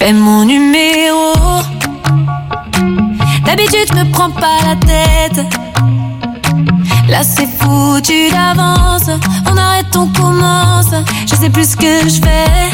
T'es mon numéro. D'habitude, je me prends pas la tête. Là, c'est foutu d'avance. On arrête, on commence. Je sais plus ce que je fais.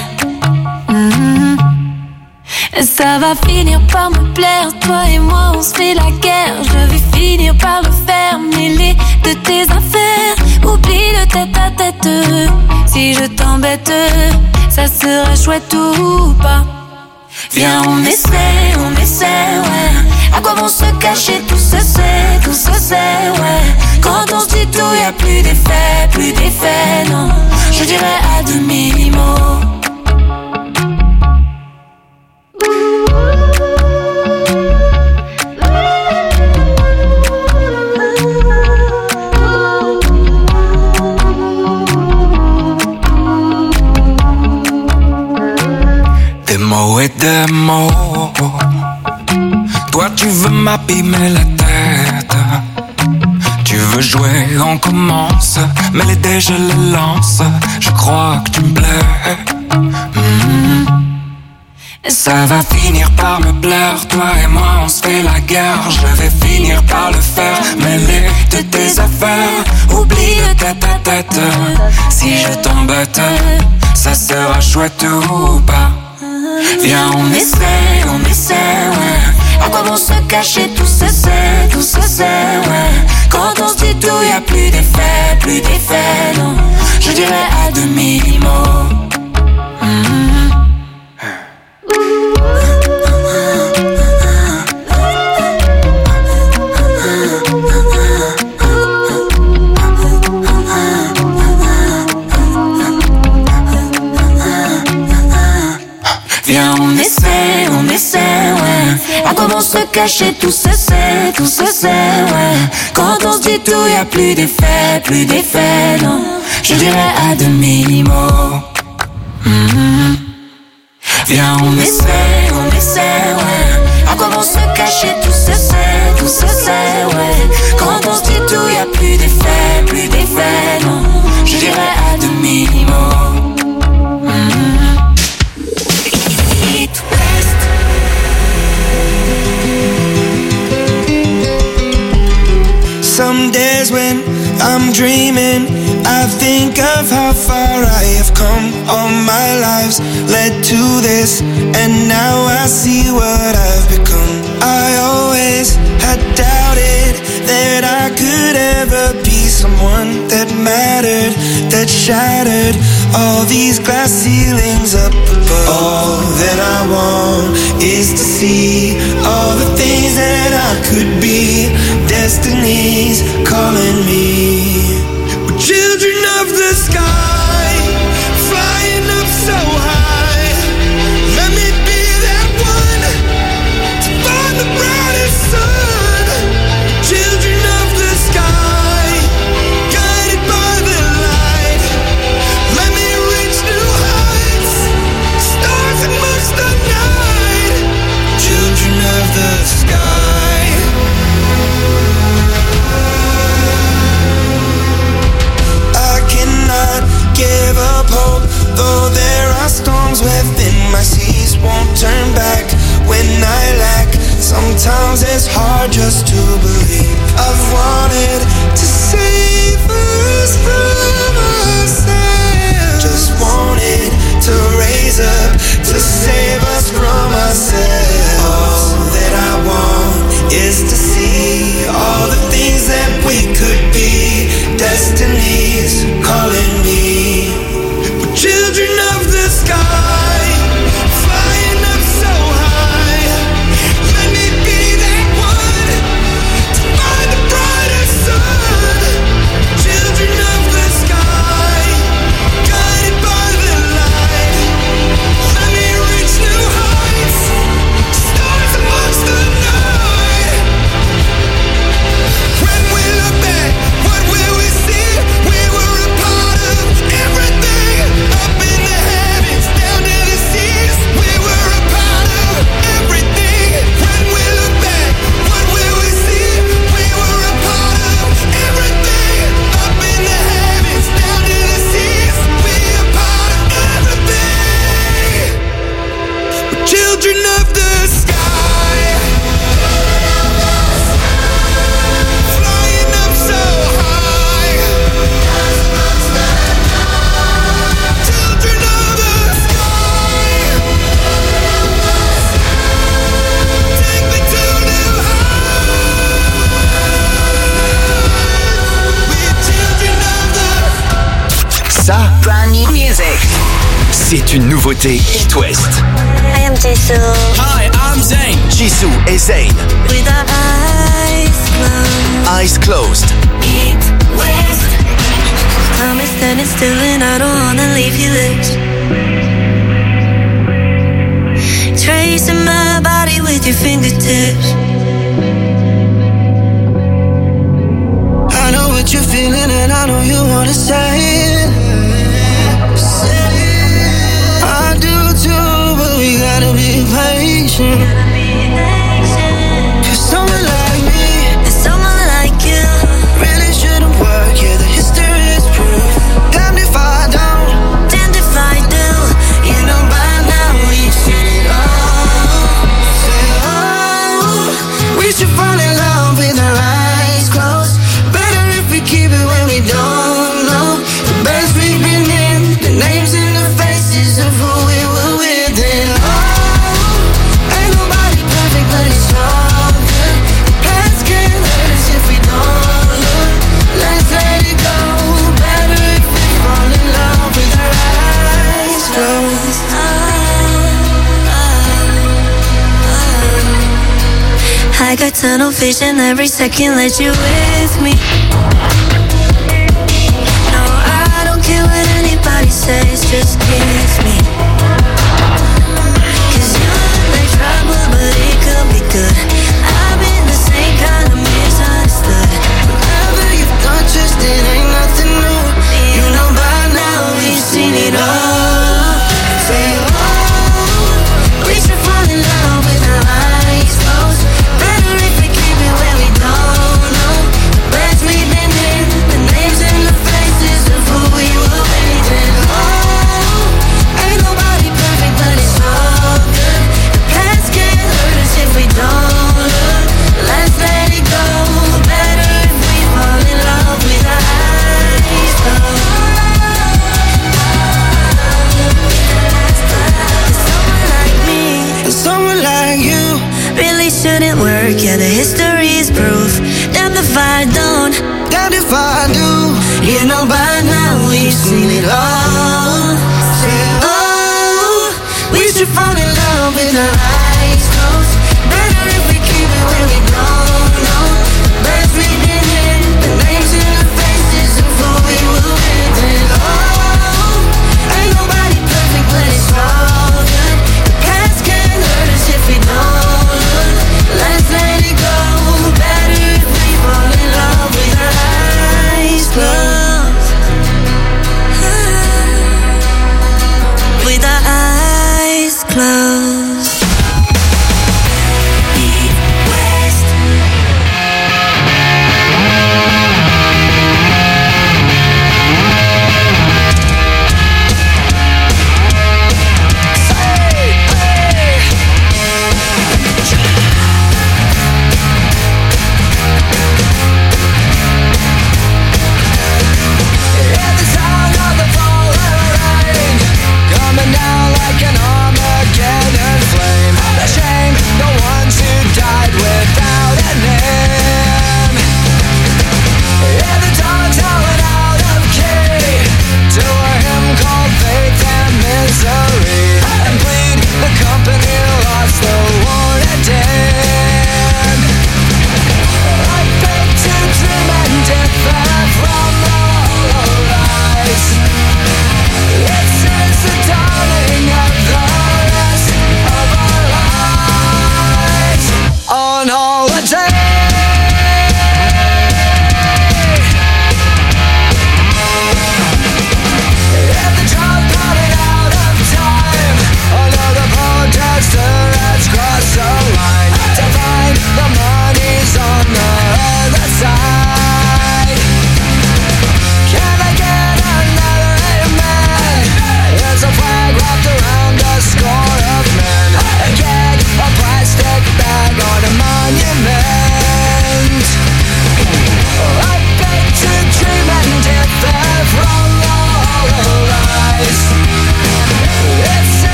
Ça va finir par me plaire. Toi et moi, on se fait la guerre. Je vais finir par le faire. Mêler de tes affaires. Oublie le tête à tête. Si je t'embête, ça sera chouette ou pas. Viens, on essaie, ouais. À quoi vont se cacher, tout se sait, ouais. Quand on se dit tout, y'a plus d'effet, non. Je dirais à demi-mot. Des mots et des mots. Toi tu veux m'abîmer la tête. Tu veux jouer, on commence. Mais les dés je les lance. Je crois que tu me plais. Ça va finir par me plaire. Toi et moi on se fait la guerre. Je vais finir par le faire. Mêler de tes affaires. Oublie le tête à tête. Si je t'embête, ça sera chouette ou pas. Viens, on essaie, ouais. À quoi vont se cacher, tout se sait, ouais. Quand on se dit tout, y'a plus d'effet, non. Je dirais à demi-mot. Viens, on essaie, ouais. À comment se cacher, tout se sait, ouais. Quand on se dit tout, y'a plus d'effet, non. Je dirais à demi-mot. Viens, on essaie, ouais. À comment se cacher, tout se sait, ouais. Quand on se dit tout, y'a plus d'effet, non. Je dirais à demi-mot. Some days when I'm dreaming, I think of how far I have come. All my lives led to this, and now I see what I've become. I always had doubted that I could ever be someone that mattered, that shattered all these glass ceilings up above. All that I want is to see all the things that I could be. Destiny's calling me. We're children of the sky, flying up so high. Let me be that one to find the brightest sun. Children of the sky, guided by the light. Let me reach new heights, stars amongst the night. Children of the sky. Give up hope, though there are storms within my seas. Won't turn back when I lack. Sometimes it's hard just to believe. I've wanted to save us from ourselves. Just wanted to raise up, to save us from ourselves. All that I want is to see all the things that we could be. Destiny's calling me. We're children of the sky, flying up so high. Let me be that one children of the sky, flying up so high. Children of the sky, take me to new heights. We're children of the... Ça, brand new music. C'est une nouveauté It West. I am Jisoo. Hi, I'm Zayn. Jisoo et Zayn. With our eyes Eyes closed. closed. It West. Time is standing still and I don't wanna leave you loose. Tracing my body with your fingertips. I know what you're feeling and I know you wanna say it. I do too, but we gotta be patient. Cause someone like me And someone like you really shouldn't work. Yeah, the history is proof. Damned if I don't, damned if I do. you know by now we've seen it all. Say, oh, we should fall in love with our eyes closed. Better if we keep it when we don't know the best we've been in, the names and the faces of who we were with. And oh, ain't nobody perfect, but it's all good. The past can't hurt us if we don't look. Let's let it go. Better if we fall in love with our eyes closed. I got tunnel vision every second, let you with me. No, I don't care what anybody says, just kiss me. Cause you look like trouble, but it could be good. I've been the same kind of misunderstood. Whatever you've done, just it ain't nothing new. You know by now we've seen it all. Say, oh, we should fall in love with our eyes closed. Better if we keep it where we don't know the best we've been in, the names and the faces of who we were with. And oh, ain't nobody perfect, but it's all good. The past can't hurt us if we don't look. Let's let it go. Better if we fall in love with our eyes closed. Someone like me And someone like you really shouldn't work, yeah, the history is proof. Damn if I don't, damned if I do. You know by now we've seen it all. Say, oh, we should fall in love with our eyes closed. Better if we keep it when we don't know the best we've been in, the names and the faces of who we were with. And oh, ain't nobody perfect, but it's all good. The past can't hurt us if we don't look. Let's let it go. Better if we fall in love with our eyes closed. with our eyes closed. East West.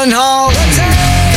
on holiday.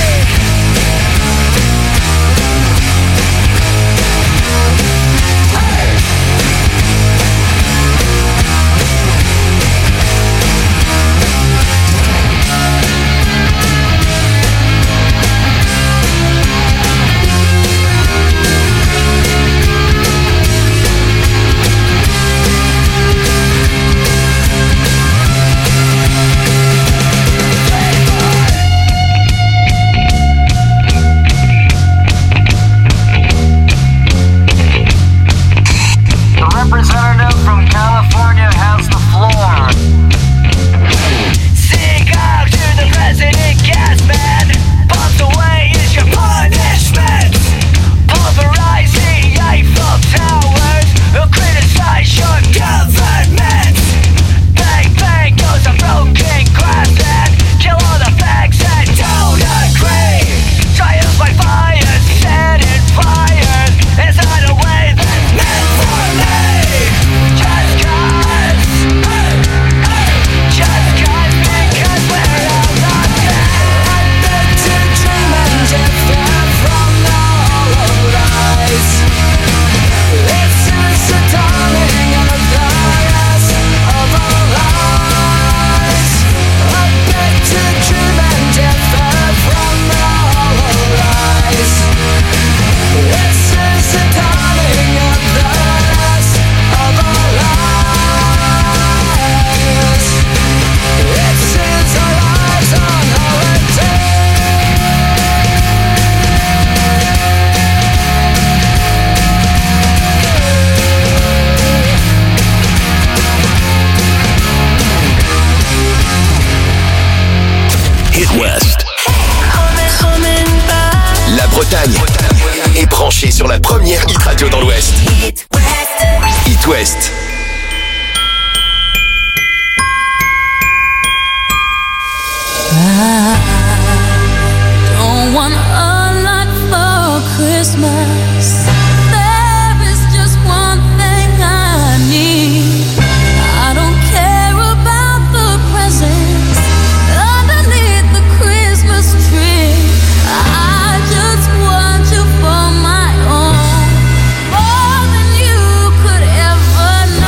Est branché sur la première hit radio dans l'Ouest. Hit West. I don't want a lot for Christmas. There is just one thing I need. I don't care about the presents underneath the Christmas tree. I just want you for my own, more than you could ever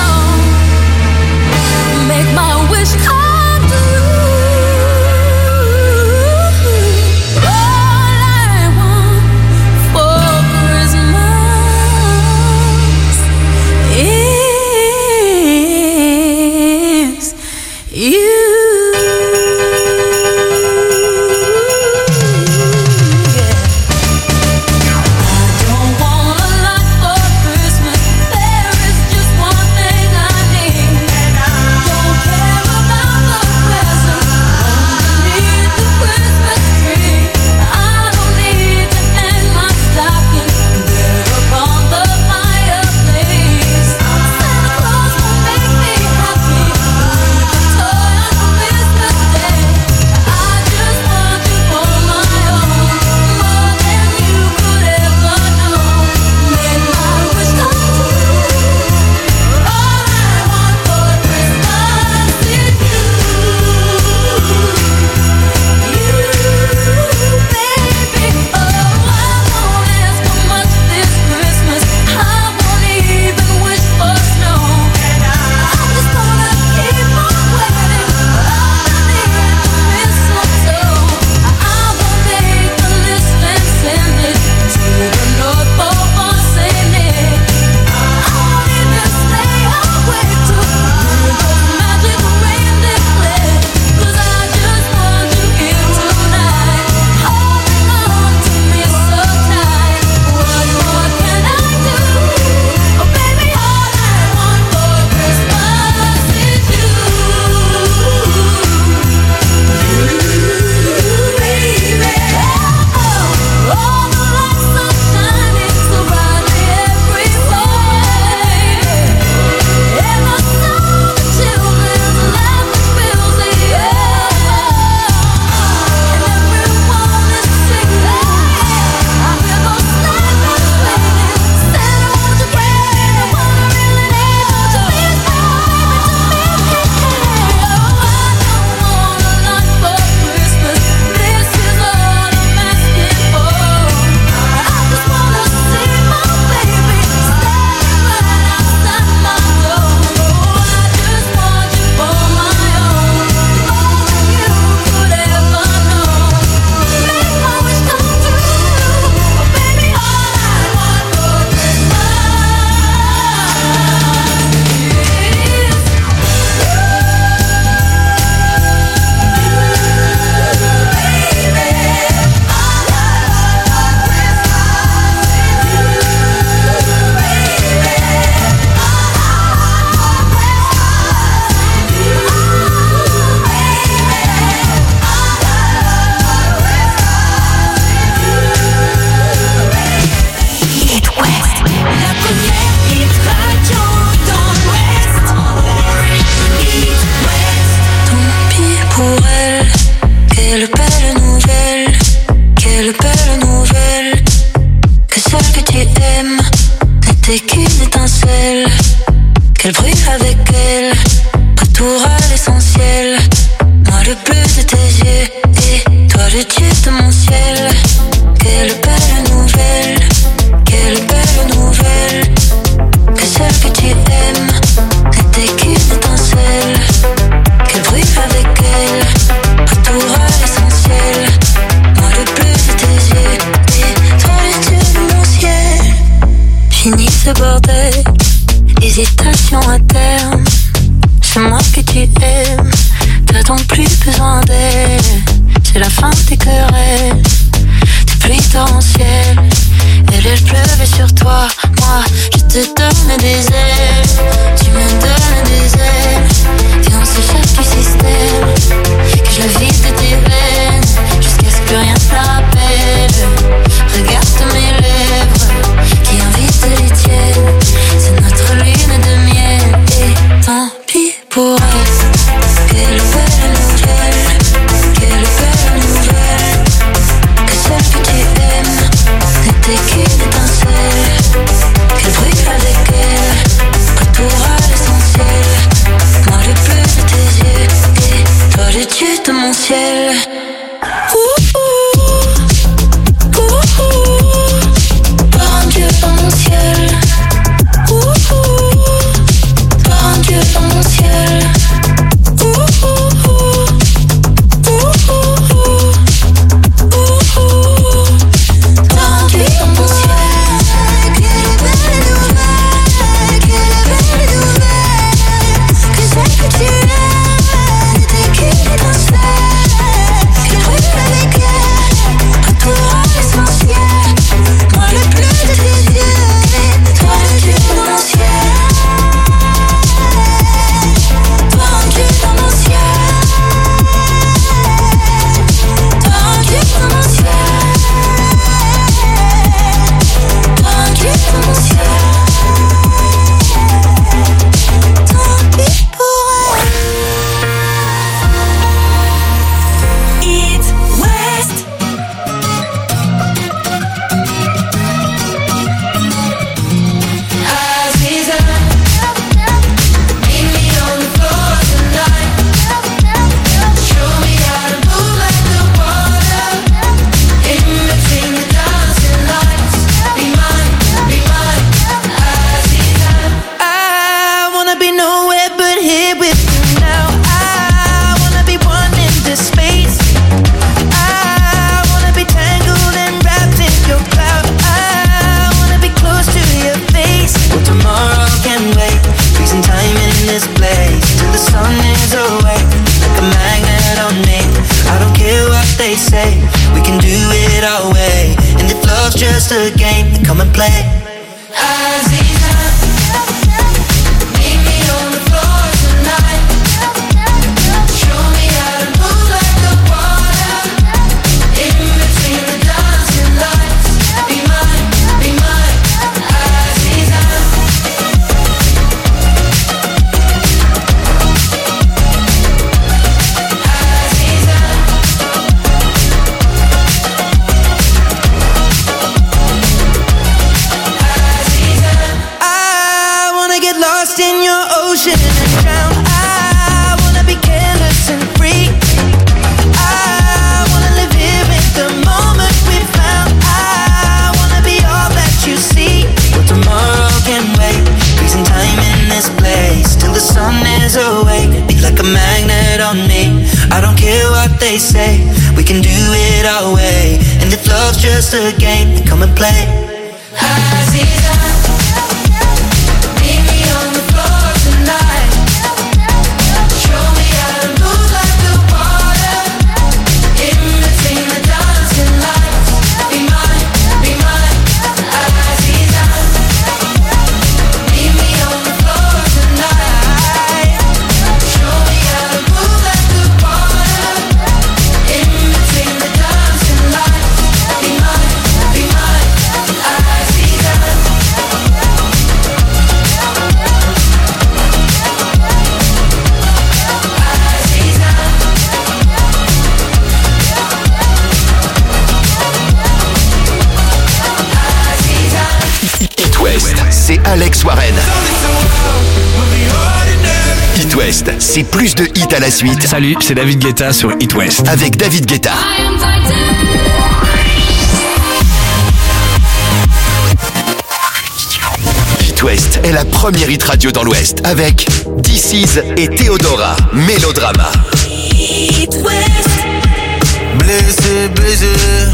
c'est moi que tu aimes. T'as donc plus besoin d'elle. C'est la fin des querelles, des pluies torrentielles. Elle pleuvait sur toi, moi je te donne des ailes. Tu me donnes des ailes. Et on s'échappe du système, que je le vide de tes veines, jusqu'à ce que rien ne la rappelle. Regarde mes lèvres, qui invitent les tiennes. C'est notre lune de miel, et tant pis pour elle. Quelle belle nouvelle, quelle belle nouvelle. Que celle que tu aimes n'était qu'une étincelle, qu'elle brûle avec elle, retour à l'essentiel. Moi le bleu de tes yeux, et toi le dieu de mon ciel. Par un dieu dans mon ciel. Par un dieu dans mon ciel. Just a game, come and play. They say we can do it our way, and if love's just a game, then come and play. Aziza, meet me on the floor tonight. Show me how to move like the water, in between the dancing lights. Be mine, Aziza. Meet me on the floor tonight. Show me how to move like the water, in between the dancing lights. Be mine, Aziza. It West, c'est Alex Warren. It West, c'est plus de hits à la suite. Salut, c'est David Guetta sur It West. Avec David Guetta. It West est la première hit radio dans l'Ouest avec This Is et Theodora, Mélodrama. It West. Blessé, baisé,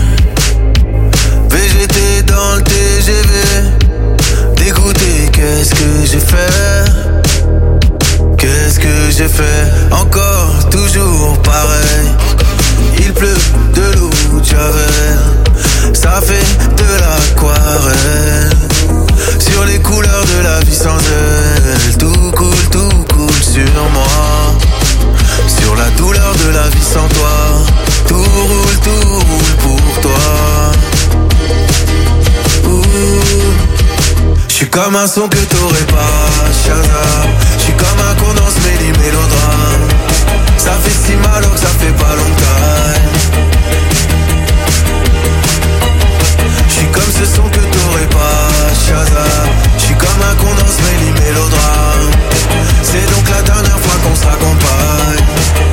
végété dans le TGV. Dégoûté, qu'est-ce que j'ai fait? Qu'est-ce que j'ai fait? Encore, toujours pareil. Il pleut de l'eau de Javel, ça fait de l'aquarelle. Sur les couleurs de la vie sans elle, tout coule sur moi. Sur la douleur de la vie sans toi, tout roule pour toi. J'suis comme un son que t'aurais pas, Shazam. J'suis comme un condensé mêlé mélodrame. Ça fait si mal alors que ça fait pas longtemps. J'suis comme ce son que t'aurais pas, Shazam. J'suis comme un condensé mêlé mélodrame. C'est donc la dernière fois qu'on se raccompagne.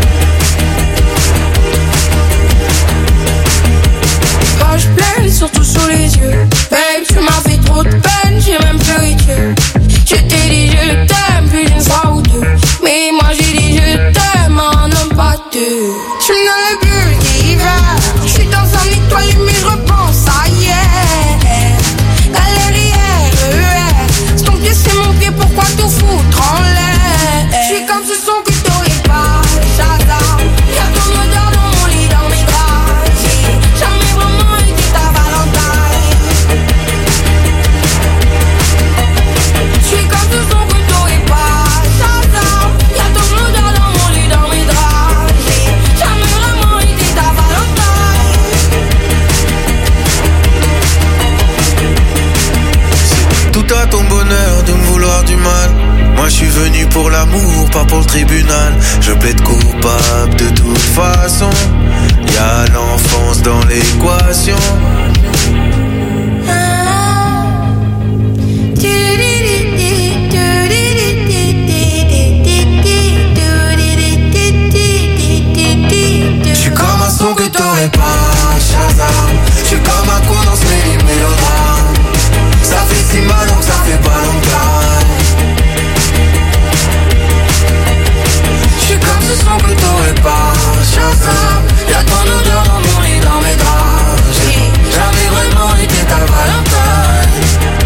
Quand je pleure, surtout sous les yeux. Babe, tu m'as fait trop de peine, j'ai même pleuré Dieu. Je t'ai dit je t'aime plus d'une fois ou deux. Mais moi j'ai dit je t'aime en homme pas deux. J'suis dans le bulle d'hiver. J'suis dans un étoile mais je repense à hier. Galère, ton pied c'est mon pied, pourquoi tout foutre en l'air? J'suis comme ce son que t'aurais pas, Shazam. Y'a ton odeur dans mon lit, dans mes draps. J'ai jamais vraiment été ta Valentine. J'suis comme ce son que t'aurais pas, Shazam. Y'a ton odeur dans mon lit, dans mes draps. J'ai jamais vraiment été ta Valentine. Tout à ton bonheur de me vouloir du mal. Moi je suis venu pour l'amour, pas pour le tribunal. Je plaide coupable de toute façon. Y'a l'enfance dans l'équation. J'suis comme un son que t'aurais pas, Shazam. J'suis comme un condensé mêlé mélodrame. Ça fait si mal donc ça fait pas longtemps. J'suis comme ce son que t'aurais pas, Shazam. Y'a ton odeur dans mon lit, dans mes draps. J'ai jamais vraiment été ta Valentine.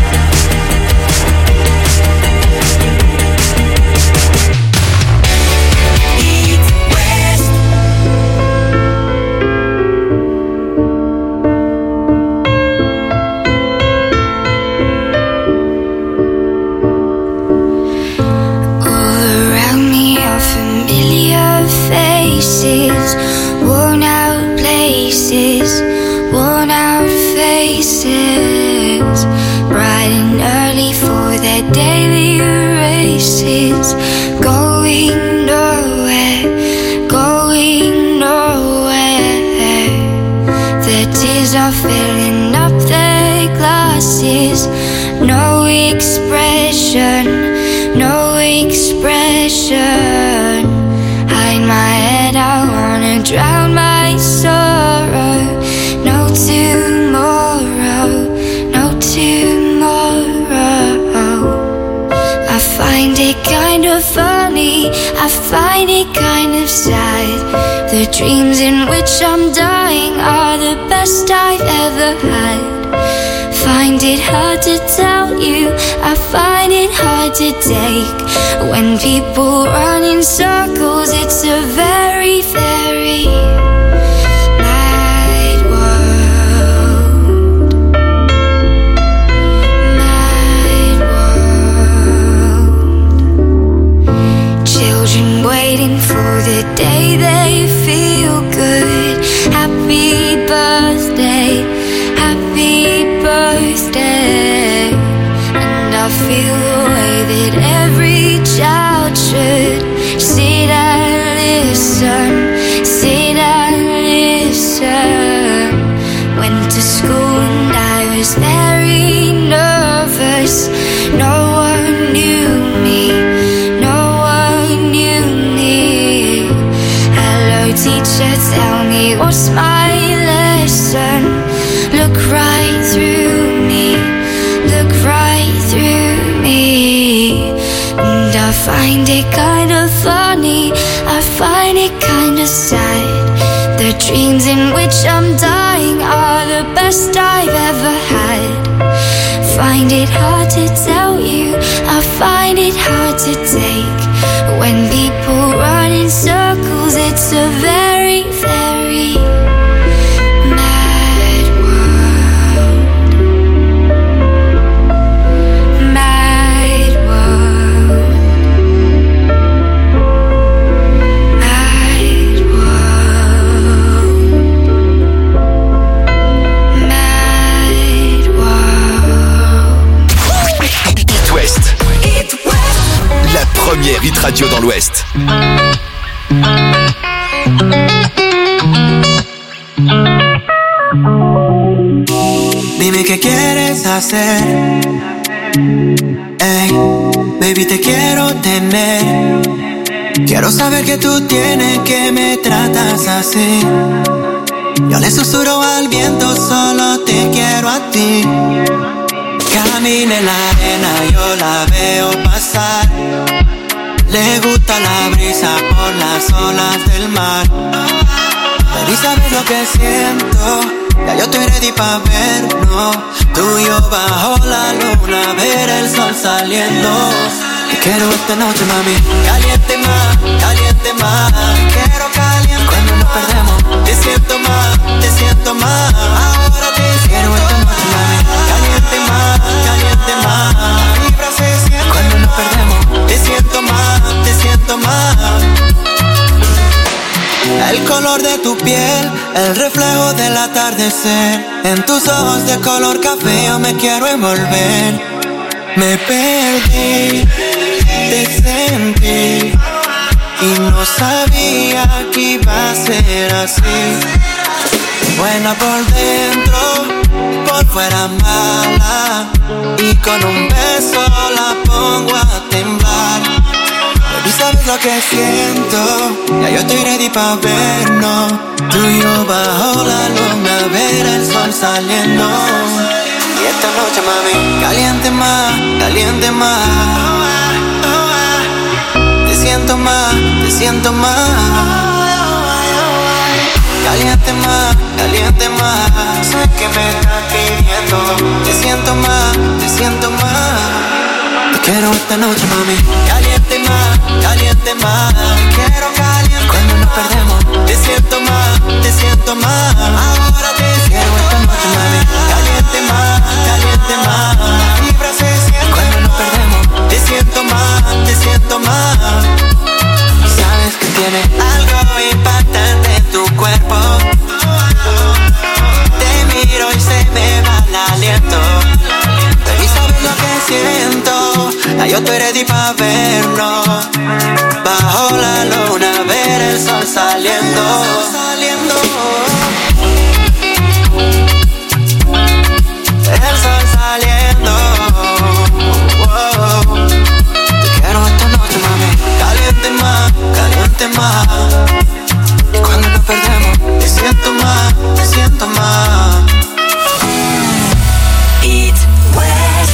Worn out places, worn out faces, bright and early for their daily races, going nowhere, going nowhere. Their tears are filling up their glasses, no expression, no expression. Hide my head, I wanna drown my sorrow. No tomorrow, no tomorrow. I find it kind of funny, I find it kind of sad. The dreams in which I'm dying are the best I've ever had. Find it hard to tell you, I find it hard to take. When people run in circles, it's a very, very mad world. Mad world. Children waiting for the day they feel good. Happy birthday, happy birthday. And I feel the way that every child should. Sit and listen, sit and listen. Went to school and I was very nervous. No one knew me, no one knew me. Hello teacher, tell me what's my lesson. Look right through me, look right through me. And I find it kind of funny, I find it kind of sad. The dreams in which I'm dying are the best I've ever had. Find it hard to tell you, I find it hard to take. When people run in circles, it's a very, very mad world. Mad world. Mad world. Mad world. It West. La première hit radio dans l'Ouest. Dime qué quieres hacer. Ey, baby, te quiero tener. Quiero saber que tú tienes que me tratas así. Yo le susurro al viento, solo te quiero a ti. Camina en la arena, yo la veo pasar. Le gusta la brisa por las olas del mar. Baby, ¿sabes lo que siento? Ya yo estoy ready pa' vernos. Tú y yo bajo la luna, ver el sol saliendo. Te quiero esta noche, mami. Caliente más, caliente más. Te quiero caliente. Cuando nos perdemos, te siento más, te siento más. Ahora te quiero esta noche, mami. Caliente más, caliente más. La vibra se siente. Cuando nos perdemos, te siento más, te siento más. El color de tu piel, el reflejo del atardecer. En tus ojos de color café yo me quiero envolver. Me perdí, te sentí y no sabía que iba a ser así. Buena por dentro, por fuera mala, y con un beso la pongo a temblar. ¿Y sabes lo que siento? Ya yo estoy ready pa' vernos. Tú y yo bajo la luna, ver el sol saliendo. Y esta noche, mami, caliente más, caliente más. Te siento más, te siento más. Caliente más, caliente más. Sé que me estás pidiendo. Te siento más, te siento más. Te quiero esta noche, mami. Caliente más, caliente más. Te quiero caliente. Cuando nos perdemos, te siento más, te siento más. Ahora te quiero esta noche, mami. Caliente más, caliente más. La vibra se siente. Cuando nos perdemos, te siento más, te siento más. Sabes que tiene algo impactante en tu cuerpo. Te miro y se me va el aliento. Y sabes lo que siento. Ya yo estoy ready pa' vernos. Bajo la luna, ver el sol saliendo. El sol saliendo. Wow. Te quiero esta noche, mami. Caliente más, caliente más. Y cuando nos perdemos, te siento más, te siento más. It West.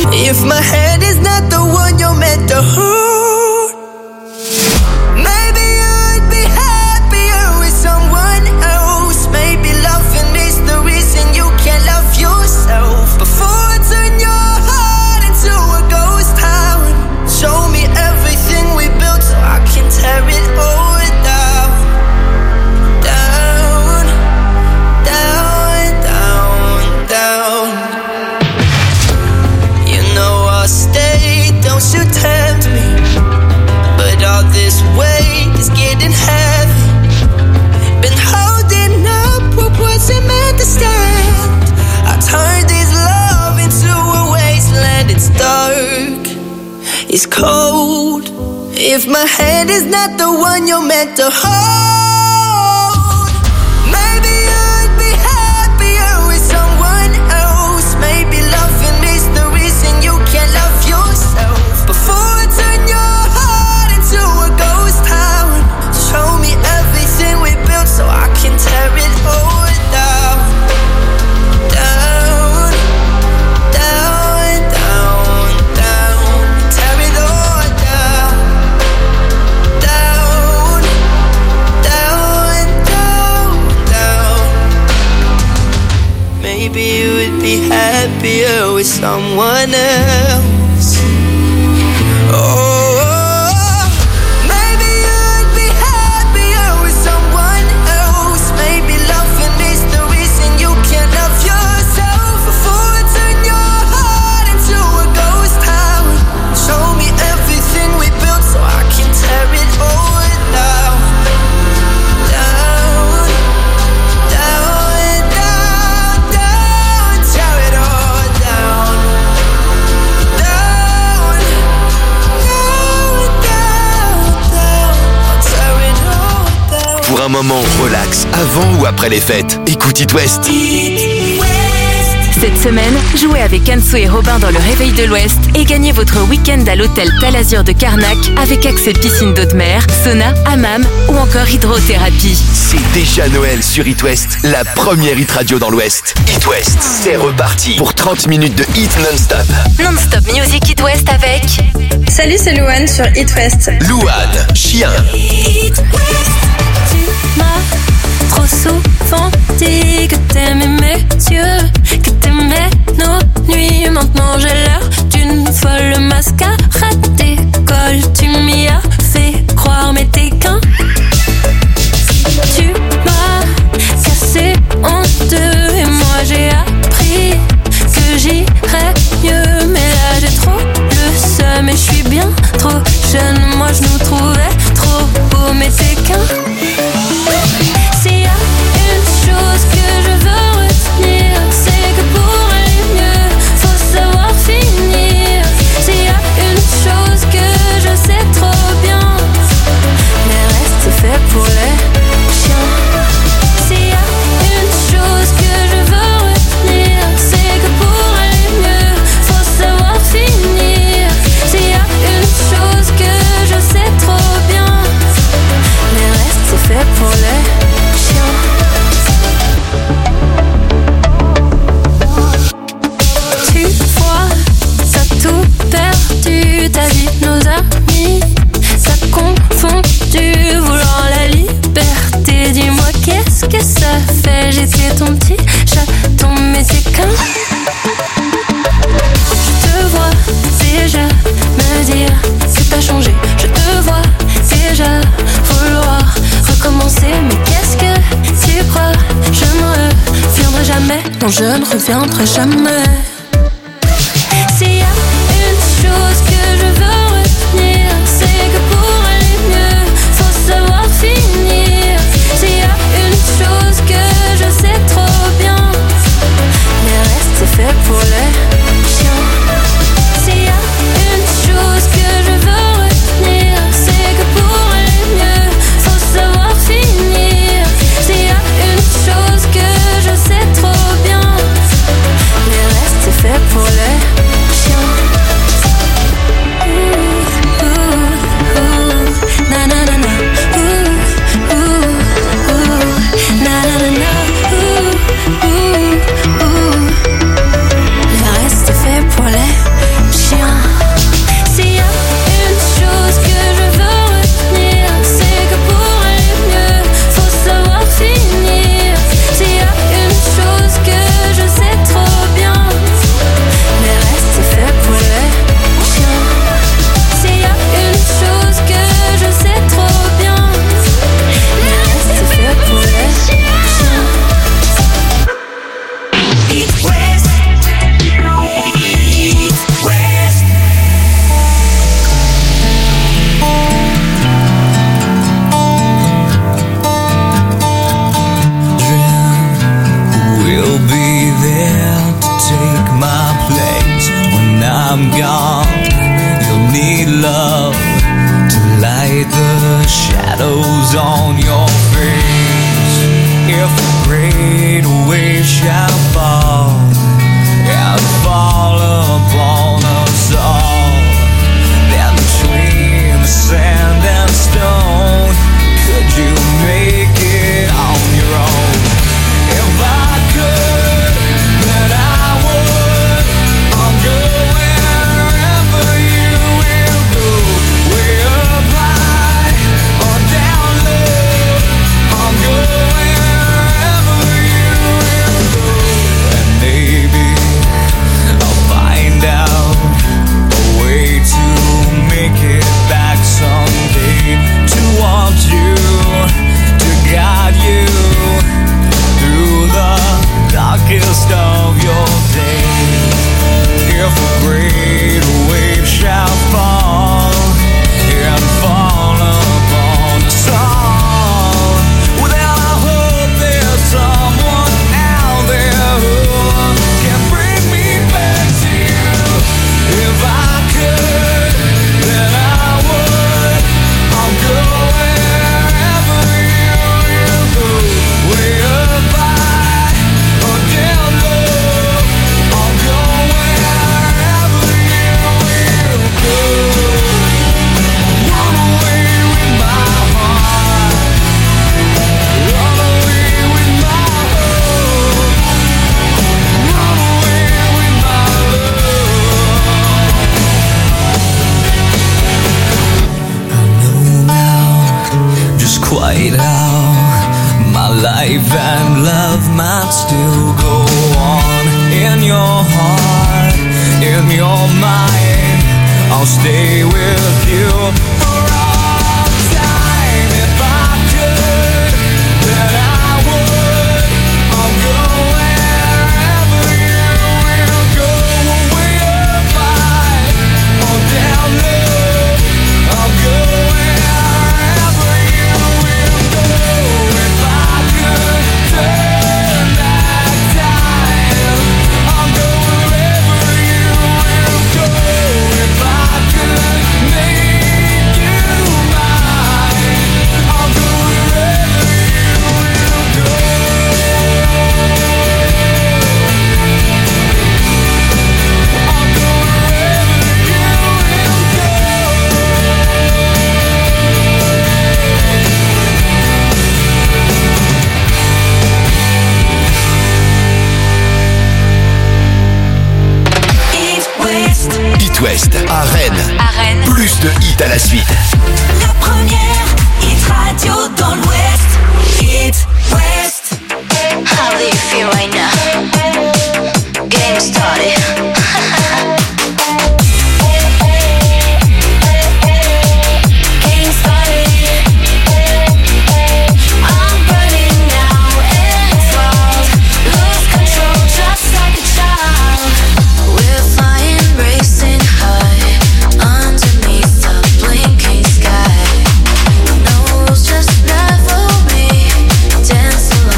If my hand is not the one you're meant to hold, maybe I'd be happier with someone else. Maybe loving is the reason you can't love yourself. Before I turn your heart into a ghost town, show me everything we built so I can tear it all down. Down, down, down, down. You know I'll stay, don't you tempt me. But all this weight is getting heavy. Been holding up what wasn't meant to stand. I turned this love into a wasteland. It's dark, it's cold. If my hand is not the one you're meant to hold, maybe I'd be happier with someone else. Maybe loving is the reason you can't love yourself. Before I turn your heart into a ghost town, show me everything we built so I can tear it all down. Down, down, down, down. Tear it all down. Down, down, down, down. Maybe you would be happier with someone else. Oh, maybe you'd be happier with someone else. Maybe loving is the reason you can't love yourself. Before I turn your heart into a ghost town, show me everything we built so I can tear it all down. Down, down, down, down. Tear it all down. Down, down, down, down. Tear it all down. Pour un moment relax, avant ou après les fêtes, écoute It West. Cette semaine, jouez avec Anso et Robin dans le Réveil de l'Ouest et gagnez votre week-end à l'hôtel Talazur de Carnac avec accès piscine d'eau de mer, sauna, hammam ou encore hydrothérapie. C'est déjà Noël sur It West, la première hit radio dans l'Ouest. It West, c'est reparti pour 30 minutes de hit non-stop. Non-stop Music It West avec Salut, c'est Louane sur It West. Louane, Chien, Tu m'as trop souvent dit que t'aimais mes yeux, que t'aimais nos nuits. Maintenant j'ai l'air d'une folle mascarade d'école. Tu m'y as fait croire mais t'es qu'un. Tu m'as cassé en deux et moi j'ai appris que j'irais mieux. Mais là j'ai trop le seum et je suis bien trop jeune. Moi je nous trouvais trop beaux mais t'es qu'un. S'il y a une chose que je veux retenir, c'est que pour aller mieux, faut savoir finir. S'il y a une chose que je sais trop bien, les restes c'est fait pour les chiens. S'il y a une chose que je veux retenir, c'est que pour aller mieux, faut savoir finir. S'il y a une chose que je sais trop bien, les restes c'est fait pour les chiens. Tu vois, t'as tout perdu, ta vie, nos amis. T'as confondu, vouloir la liberté. Dis-moi qu'est-ce que ça fait, j'étais ton petit chaton mais t'es qu'un. Je te vois déjà me dire que t'as changé. Je te vois déjà vouloir recommencer. Mais qu'est-ce que tu crois, je ne reviendrai jamais. Non, je ne reviendrai jamais. S'il y a une chose que je veux retenir, c'est que pour aller mieux, faut savoir finir. S'il y a une chose que je sais trop bien, les restes c'est fait pour les chiens. S'il y a une chose que je veux retenir, c'est que pour aller mieux, faut savoir finir. S'il y a une chose que je sais trop bien, les restes c'est is on your face. If a great wave shall fall and fall upon us all, then between the sand and stone, could you make it on your own? If I could, then I would. I'll go wherever you will go, way up high or down low. I'll go wherever you will go, and maybe I'll find out a way to make it back someday, to want you, to guide you through the darkest of your days. If a great wave shall fall and fall upon us all, well then I hope there's someone out there who can bring me back to you. If I could, then I would. I'll go wherever you will go, way up high or down low. I'll go wherever you will go. Run away with my heart, run away with my hope, run away with my love. I know now just quite how my life and love might still go on. In your heart, in your mind, I'll stay with you for all time. If I could, then I would. I'll go wherever you will go, way up high or down low. I'll go wherever you will go. If I could turn back time, I'll go wherever you will go. If I could make you mine, I'll go wherever you will go. I'll go wherever you will go. It West, It West à Rennes. À Rennes, Plus de hits à la suite. la première hit radio dans l'Ouest. It West. How do you feel right now? Game started. Game started. I'm burning now, enthralled. Lose control just like a child. We're flying, racing high underneath the blinking sky. No rules, just revelry, dance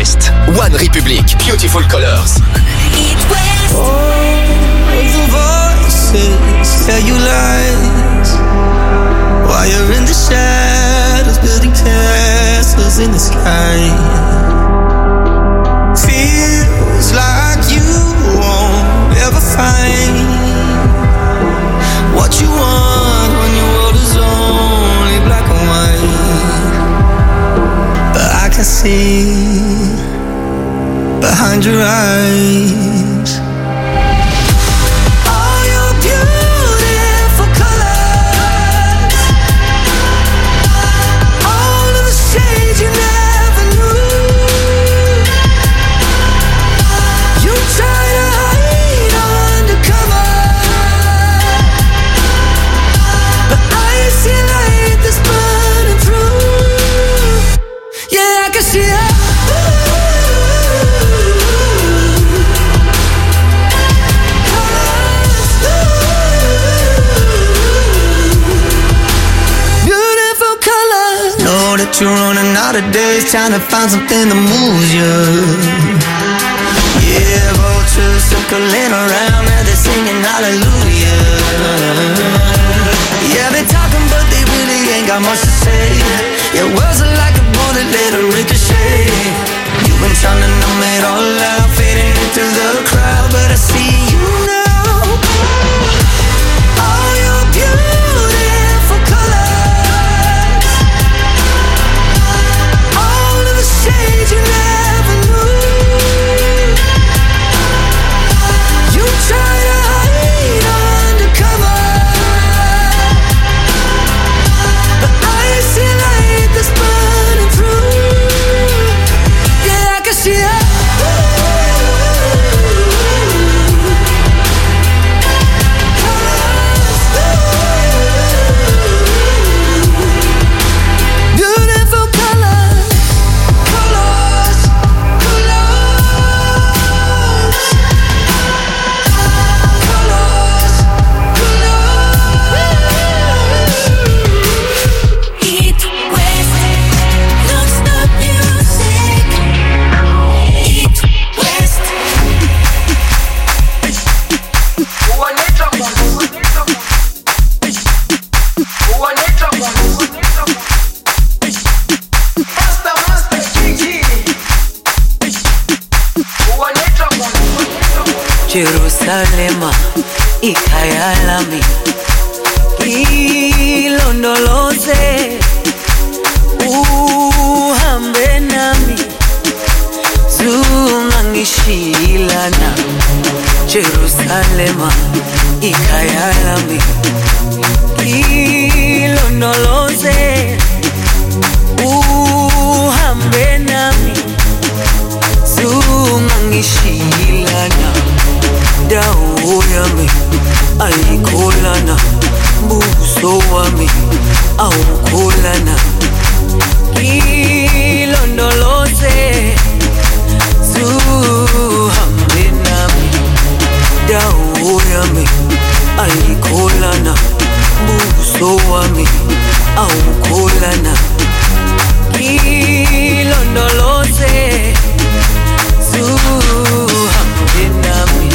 West. One Republic, Beautiful Colors. The voices tell you lies while you're in the shadows, building castles in the sky. Feels like you won't ever find what you want when your world is only black and white. But I can see behind your eyes. All your beautiful colors, all of the shades you never knew. You try to hide undercover, but I see light that's burning through. Yeah, I can see it. That you're running out of days, trying to find something to move you. Yeah, vultures circling around and they're singing hallelujah. Yeah, they're talking but they really ain't got much to say. Yeah, words are like a bullet, let it ricochet. You've been trying to numb it all out, fading into the crowd, but I see you now. All your beautiful colors, shades you never knew. You try to hide undercover, but I see light that's burning through. Yeah, I can see it. Jerusalema ikhaya lami, ilondoloze uhambe nami, zungangishilana. Jerusalema ikhaya lami, ilondoloze uhambe nami, zungangishilana. Dawo yami ayikholana, buso wami awukholana. Ilondoloze zuhambe nami. Dawo yami ayikholana, buso wami awukholana. Ilondoloze zuhambe nami.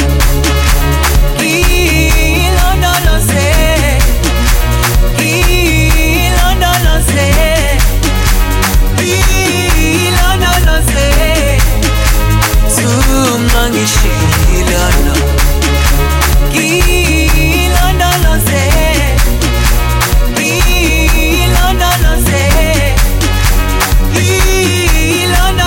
Shilana, ilondoloze, ilondoloze, ilondoloze.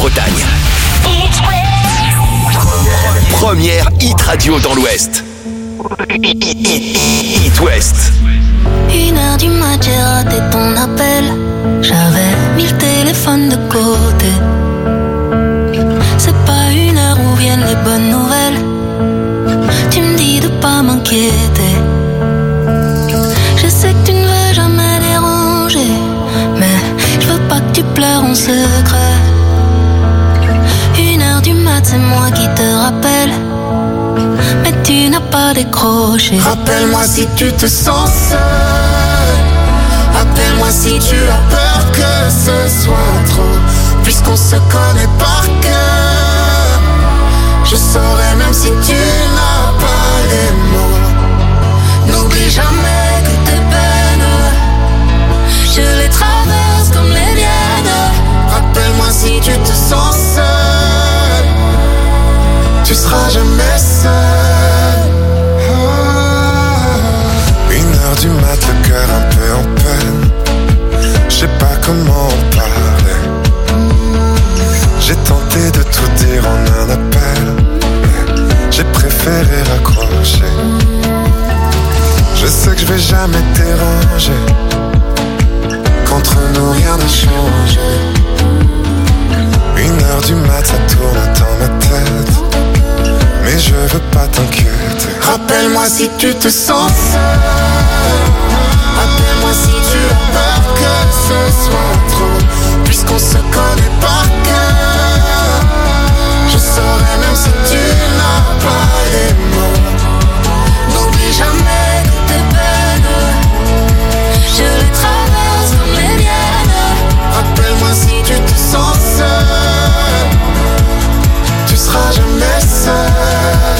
Bretagne. Première hit radio dans l'Ouest. Hit West. 1h du mat, j'ai raté ton appel. J'avais mis le téléphone de côté. C'est pas 1h où viennent les bonnes nouvelles. Tu me dis de pas m'inquiéter. Je sais que tu ne veux jamais déranger, mais je veux pas que tu pleures en secret. 1h du mat, c'est moi qui te rappelle, mais tu n'as pas décroché. Rappelle-moi si tu te sens seul. Appelle-moi si tu as peur que ce soit trop. Puisqu'on se connaît par cœur, je saurais même si tu n'as pas les mots. N'oublie jamais que tes peines, je les traverse comme les miennes. Rappelle-moi si tu te sens seul, tu seras jamais seul. 1h du mat, le cœur un peu en peine. Je sais pas comment en parler. J'ai tenté de tout dire en un appel, j'ai préféré raccrocher. Je sais que je vais jamais te déranger, qu'entre nous rien n'a changé. 1h du mat, ça tourne dans ma tête, mais je veux pas t'inquiéter. Rappelle-moi si tu te sens seul. Appelle-moi si tu as peur que ce soit trop. Puisqu'on se connaît par cœur, je saurais même si tu n'as pas les mots. N'oublie jamais que tes peines, je les traverse comme les miennes. Rappelle-moi si tu te sens seul, tu seras jamais seul.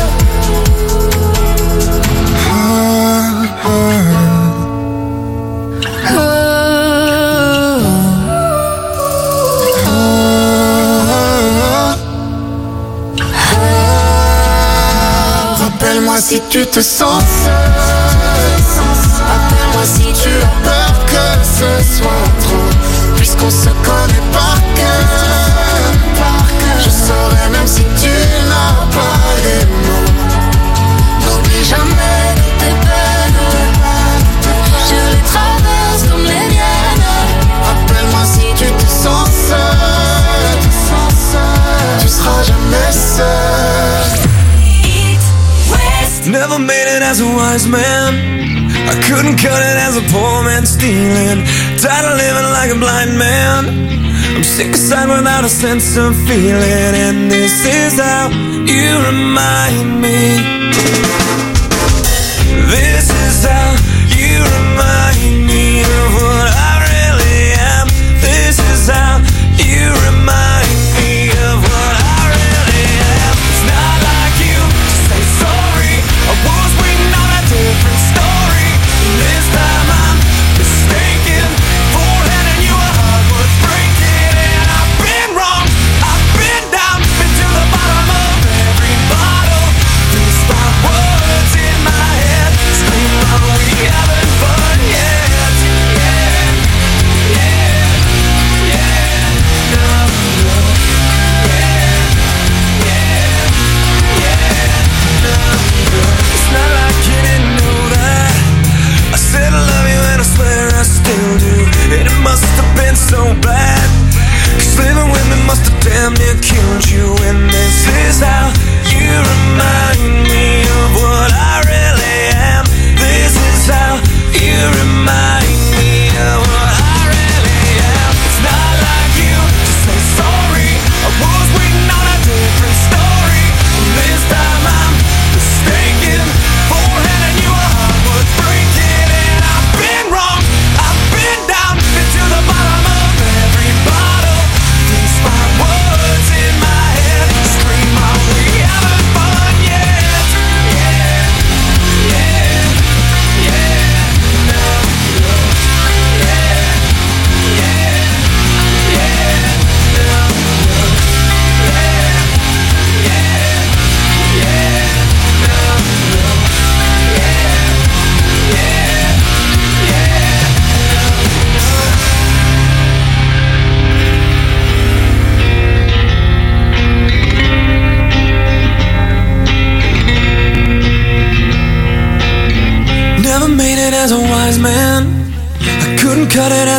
Rappelle-moi si tu te sens seul. Appelle-moi si tu as peur que ce soit trop. Puisqu'on se connaît par cœur, je saurais même si tu n'as pas les mots. N'oublie jamais que tes peines, je les traverse comme les miennes. Rappelle-moi si tu te sens seul, tu seras jamais seul. Never made it as a wise man, I couldn't cut it as a poor man stealing. Tired of living like a blind man, I'm sick aside without a sense of feeling. And this is how you remind me. This is how you remind me of what I really am. This is how you remind me of what I really am. It's not like you to say sorry, I was waiting on a different story. This time I'm mistaken for handing you a heart worth breaking. And I've been wrong, I've been down, been to the bottom of every bottle. These my words in my head scream out, we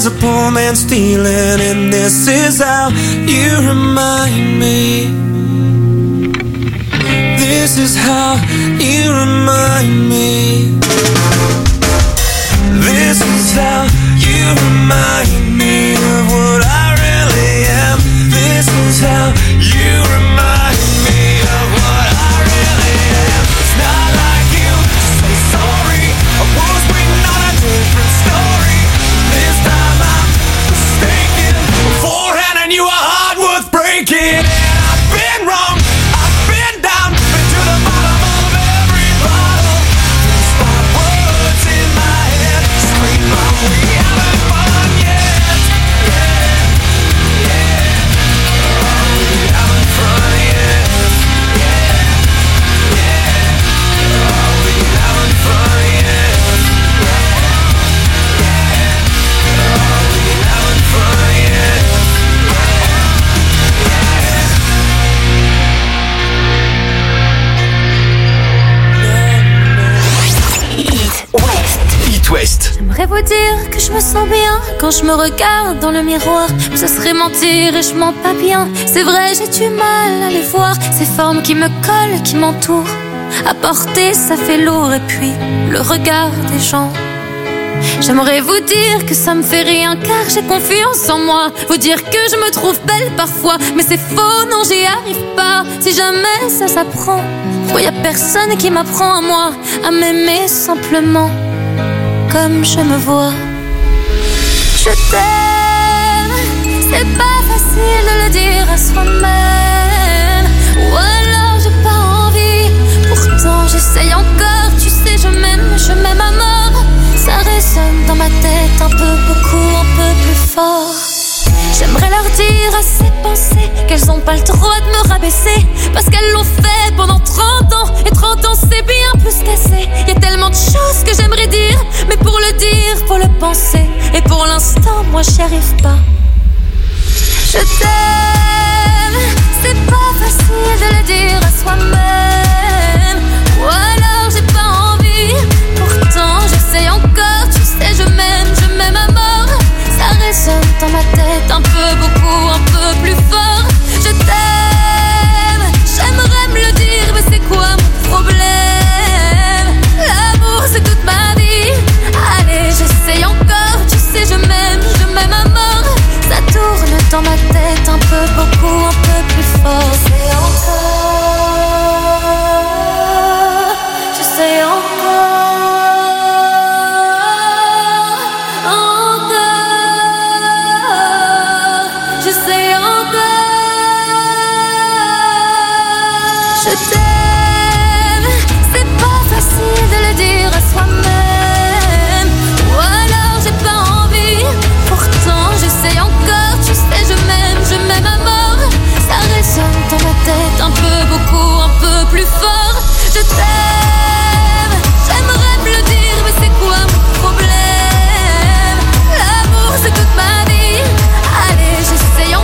a poor man stealing, and this is how you remind me. This is how you remind me. This is how you remind me of what I really am. This is how you remind me of what I really am. It's not like you to say sorry. I was waiting on a different story. This time I'm mistaken. Beforehand I knew a heart worth breaking. And I've been wrong, I've been down, been to the bottom of every bottle. Despite words in my head, scream out, we haven't fun yet. Yeah, yeah. Oh, we haven't fun yet. Yeah, yeah. Oh, we haven't fun yet. Yeah, yeah. Oh, we haven't fun yet. It West. J'aimerais vous dire que je me sens bien quand je me regarde dans le miroir. Mais ce serait mentir et je mens pas bien. C'est vrai, j'ai du mal à les voir. Ces formes qui me collent, qui m'entourent. À porter, ça fait lourd. Et puis, le regard des gens. J'aimerais vous dire que ça me fait rien car j'ai confiance en moi. Vous dire que je me trouve belle parfois, mais c'est faux, non j'y arrive pas. Si jamais ça s'apprend, oh, y a personne qui m'apprend à moi à m'aimer simplement comme je me vois. Je t'aime, c'est pas facile de le dire à soi-même. Ou alors j'ai pas envie, pourtant j'essaye encore. Tu sais je m'aime à mort. Ça résonne dans ma tête un peu, beaucoup, un peu plus fort. J'aimerais leur dire à ces pensées qu'elles ont pas le droit de me rabaisser, parce qu'elles l'ont fait pendant 30 ans. Et 30 ans c'est bien plus qu'assez. Y a tellement de choses que j'aimerais dire, mais pour le dire, faut le penser. Et pour l'instant, moi j'y arrive pas. Je t'aime, c'est pas facile de le dire à soi-même. Ou alors j'ai pas envie, pourtant j'essaye encore. Tu sais je m'aime à mort. Ça résonne dans ma tête un peu, beaucoup, un peu plus fort. Je t'aime, j'aimerais me le dire, mais c'est quoi mon problème? L'amour c'est toute ma vie. Allez j'essaye encore, tu sais je m'aime à mort. Ça tourne dans ma tête un peu, beaucoup.